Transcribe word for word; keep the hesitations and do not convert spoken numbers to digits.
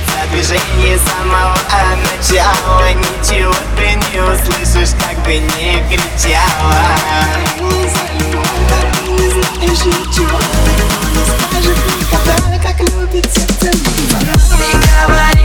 Нравится движение с самого начала. Ничего ты не услышишь, как бы не кричала. Не занимала, ты не знаешь ничего. Не скажешь никогда, как любит сердце. Не говори.